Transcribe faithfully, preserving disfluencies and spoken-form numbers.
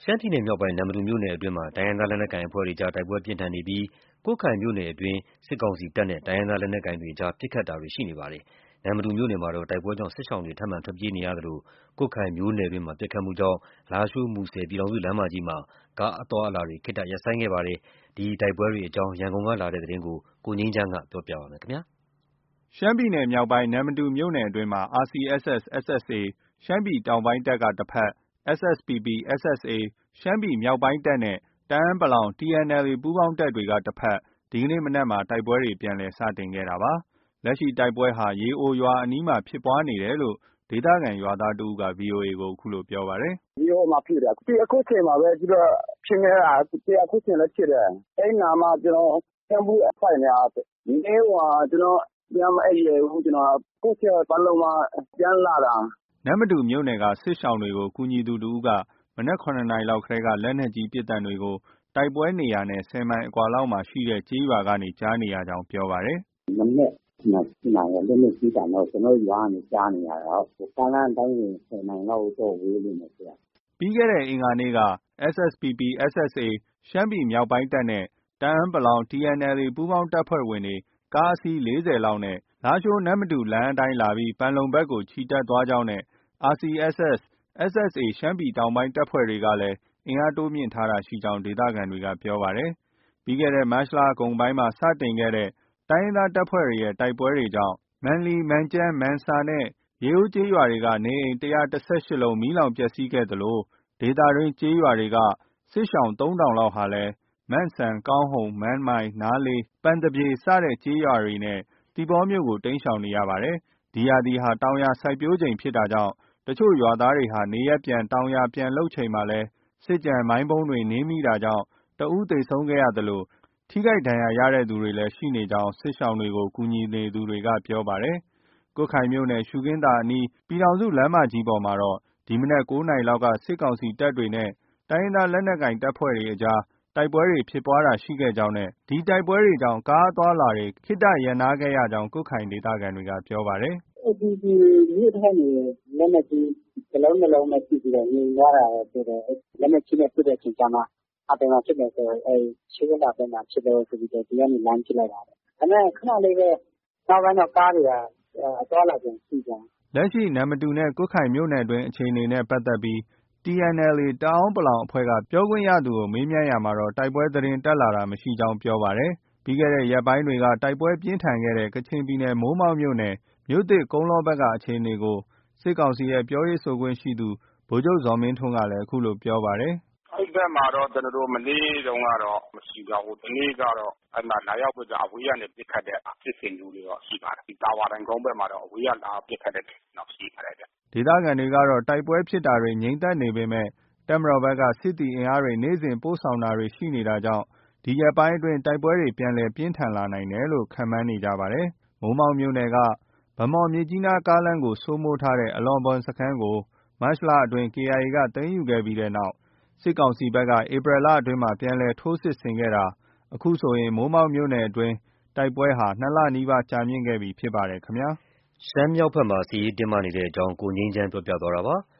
ရှမ်းပြည်နယ်မြောက်ပိုင်း နမ္မတူမြို့နယ်အတွင်းမှာ တိုင်းရင်းသားလက်နက်ကိုင်အဖွဲ့တွေကြားတိုက်ပွဲပြင်းထန်နေပြီး ကွတ်ခိုင်မြို့နယ်အတွင်း စစ်ကောင်စီတပ်နဲ့ တိုင်းရင်းသားလက်နက်ကိုင်တွေကြား ပစ်ခတ်တာတွေရှိနေပါတယ်။ နမ္မတူမြို့နယ်မှာတော့ တိုက်ပွဲကြောင့် စစ်ရှောင်တွေ ထပ်မံထွက်ပြေးနေရသလို ကွတ်ခိုင်မြို့နယ်တွင်း ပစ်ခတ်မှုကြောင့် လားရှိုး-မူဆယ် ပြည်ထောင်စုလမ်းမကြီးမှာ ကားအသွားအလာတွေ ခေတ္တရပ်ဆိုင်းခဲ့ပါတယ်။ ဒီတိုက်ပွဲတွေအကြောင်း ရန်ကုန်ကလာတဲ့သတင်းကို ကိုငြိမ်းချမ်းက ပြောပြပါမယ်။ရှမ်းပြည်နယ်မြောက်ပိုင်း နမ္မတူမြို့နယ်အတွင်းမှာ အာရ်စီအက်စ်အက်စ်-အက်စ်အက်စ်အေ ရှမ်းပြည်တောင်ပိုင်းတပ်က တဘက်၊ အက်စ်အက်စ်ပီပီ-အက်စ်အက်စ်အေ ရှမ်းပြည်မြောက်ပိုင်းတပ်နဲ့ တအန်း တီအန်အယ်အေ ပူးပေါင်းတပ်တွေက တဘက် ဒီကနေ့မနက်မှာ တိုက်ပွဲတွေ ပြန်လည်စတင်ခဲ့တာပါ။ လက်ရှိတိုက်ပွဲဟာ ရေအိုရွာအနီးမှာဖြစ်ပွားနေတယ်လို့ ဒေသခံရွာသားတဦးက ဗွီအိုအေကို အခုလိုပြောပါတယ်။ “ရေအိုမှာဖြစ်တယ်။ အခုချိန်မှာပဲ သူတို့ဖြစ်နေတာ။ အခုချိန်လည်းဖြစ်တယ်။ အဲဒီနားမှာ ကျနော် ကန့်ဘလူအဖွဲ့နေတာ။ ဒီနေ့ ကျနော် ပြန်မအိပ်ရဲဘူး။ အခုချိန်ပန်းလုံမှ ပြန်လာတာ။ ” နမ္မတူမြို့နယ်က စစ်ရှောင်တွေကို ကူညီသူတဦးက မနက် ၇ နာရီလောက်ကတည်းက လက်နက်ကြီးပစ်သံတွေကို တိုက်ပွဲနေရာနဲ့ ၁၀ မိုင်အကွာလောက်မှာရှိတဲ့ ကျေးရွာကနေ ကြားနေရကြောင်း ပြောပါတယ်။ “မနက် ၇ နာရီက လက်နက်ကြီးသံတော့ ကျနော်တို့ရွာကနေ ကြားနေရတာ။ ကားလမ်းအတိုင်းဆို ၁၀ မိုင်လောက်တော့ ဝေးလိမ့်မယ်။ ” ပြီးခဲ့တဲ့အင်္ဂါနေ့က အက်စ်အက်စ်ပီပီ-အက်စ်အက်စ်အေ ရှမ်းပြည်မြောက်ပိုင်းတပ်နဲ့ တအန်း တီအန်အယ်အေ ပူးပေါင်းတပ်ဖွဲ့ဝင်တွေ ကားအစီး ၄၀ လောက်နဲ့ လားရှိုး-နမ္မတူလမ်းအတိုင်းလာပြီး ပန်လုံဘက်ကို ချီတက်သွားကြောင်းနဲ့ အာရ်စီအက်စ်အက်စ်-အက်စ်အက်စ်အေ ရှမ်းပြည်တောင်ပိုင်းတပ်ဖွဲ့တွေကလည်း အင်အားတိုးမြှင့်ထားတာရှိကြောင်း ဒေသခံတွေက ပြောပါတယ်။ ပြီးခဲ့တဲ့ မတ်လကုန်ပိုင်းမှာ စတင်ခဲ့တဲ့ တိုင်းရင်းသားတပ်ဖွဲ့တွေရဲ့ တိုက်ပွဲတွေကြောင့် မန်လီ၊ မန်ကျန်း၊ မန်ဆာနဲ့ ရေအိုးကျေးရွာတွေက နေအိမ် ၁၁၈ လုံး မီးလောင်ပျက်စီးခဲ့သလို ဒေသတွင်းကျေးရွာတွေက စစ်ရှောင် သုံးထောင်လောက်ဟာလည်း မန့်စံ၊ ကောင်းဟုန်၊ မန်းမိုင်၊ နားလေး၊ ပန်သပြေ စတဲ့ကျေးရွာတွေနဲ့ သီပေါမြို့ကို တိမ်းရှောင်နေရပါတယ်။ ဒီရာသီဟာ တောင်ယာစိုက်ပျိုးချိန်ဖြစ်တာကြောင့် တချို့ရွာသားတွေဟာ နေရပ်ပြန် တောင်ယာပြန်လုပ်ချိန်မှာလည်း စစ်ကျန် မိုင်းဗုံးတွေ နင်းမိတာကြောင့် တဦးသေဆုံးခဲ့သလို ထိခိုက်ဒဏ်ရာရသူတွေလည်း ရှိနေကြောင်း စစ်ရှောင်တွေကို ကူညီနေသူတွေက ပြောပါတယ်။ ကွတ်ခိုင်မြို့နယ် ရှုခင်းသာအနီး ပြည်ထောင်စုလမ်းမကြီးပေါ်မှာတော့ ဒီမနက် ၉ နာရီလောက်က စစ်ကောင်စီတပ်တွေနဲ့ တိုင်းရင်းသားလက်နက်ကိုင်အဖွဲ့တွေအကြား တိုက်ပွဲဖြစ်ပွားတာရှိခဲ့ကြောင်းနဲ့ ဒီတိုက်ပွဲကြောင့် ကားအသွားအလာတွေ ခေတ္တရပ်နားခဲ့ရကြောင်း ကွတ်ခိုင်ဒေသခံတွေက ပြောပါတယ်။ “ဒီမြို့ထဲကနေ လက်နက်ကြီး တလုံးနှစ်လုံးပဲ ပစ်ပြီးတော့ ငြိမ်သွားတာတွေ့တယ်။ လက်နက်ကြီးနဲ့ ပစ်တဲ့အချိန်ကျမှ ဘယ်မှာဖြစ်လဲဆိုတော့ ရှုခင်းသာဘက်မှာဖြစ်လို့ဆိုပြီးတော့ ဒီကနေ လှမ်းပစ်လိုက်တာ။ ဒါပေမဲ့ ခဏလေးပဲ နောက်ပိုင်းတော့ ကားတွေက အသွားအလာပြန်ရှိပြန်တယ်။” လက်ရှိ နမ္မတူနဲ့ ကွတ်ခိုင်မြို့နယ်တွင်းအခြေအနေနဲ့ ပတ်သက်ပြီး တီအန်အယ်အေ တအန်း အဖွဲ့က ပြောခွင့်ရသူကို မေးမြန်းရာမှာတော့ တိုက်ပွဲသတင်းတက်လာတာမရှိကြောင်း ပြောပါတယ်။ ပြီးခဲ့တဲ့ ရက်ပိုင်းတွေက တိုက်ပွဲပြင်းထန်ခဲ့တဲ့ ကချင်ပြည်နယ် မိုးမောက်မြို့နယ် မြို့သစ်၊ ကုန်းလောဘက်က အခြေအနေကို စစ်ကောင်စီရဲ့ ပြောရေးဆိုခွင့်ရှိသူ ဗိုလ်ချုပ်ဇော်မင်းထွန်းကလည်း အခုလို ပြောပါတယ်။ “အဲဒီဘက်မှာတော့ ကျနော်တို့ မနေ့တုန်းကတော့ မရှိပါဘူး။ ဒီနေ့ကတော့ အဲဒီမှာ လာရောက်ပြီးတော့ အဝေးကနေ ပစ်ခတ်တဲ့ဖြစ်စဉ်မျိုးတွေတော့ ရှိပါတယ်။ တာဝါတိုင်ကုန်းဘက်မှာတော့ အဝေးကလာပစ်ခတ်တဲ့ဖြစ်စဉ်တော့ ရှိပါတယ်ဗျ။ ” ဒေသခံတွေကတော့ တိုက်ပွဲဖြစ်တာတွေ ငြိမ်သက်နေပေမဲ့ တပ်မတော်ဘက်က စစ်သည်အင်အားတွေ နေ့စဉ်ပို့ဆောင်တာတွေ ရှိနေတာကြောင့် ဒီရက်ပိုင်းအတွင်း တိုက်ပွဲတွေ ပြန်လည်ပြင်းထန်လာနိုင်တယ်လို့ ခန့်မှန်းနေကြပါတယ်။ မိုးမောက်မြို့နယ်က ဗန်းမော်-မြစ်ကြီးနားကားလမ်းကို စိုးမိုးထားတဲ့ အလောဘွမ်စခန်းကို မတ်လအတွင်း ကေအိုင်အေက သိမ်းယူခဲ့ပြီးနောက် စစ်ကောင်စီဘက်က ဧပြီလအတွင်းမှာ ပြန်လည် ထိုးစစ်ဆင်ခဲ့တာ အခုဆိုရင် မိုးမောက်မြို့နယ်အတွင်း တိုက်ပွဲဟာ ၂ လနီးပါး ကြာမြင့်ခဲ့ပြီဖြစ်ပါတယ်ခင်ဗျာ။ ရှမ်းမြောက်ဘက်မှာ စစ်ရေးတင်းမာနေတဲ့အကြောင်း ကိုငြိမ်းချမ်းပြောပြသွားတာပါ။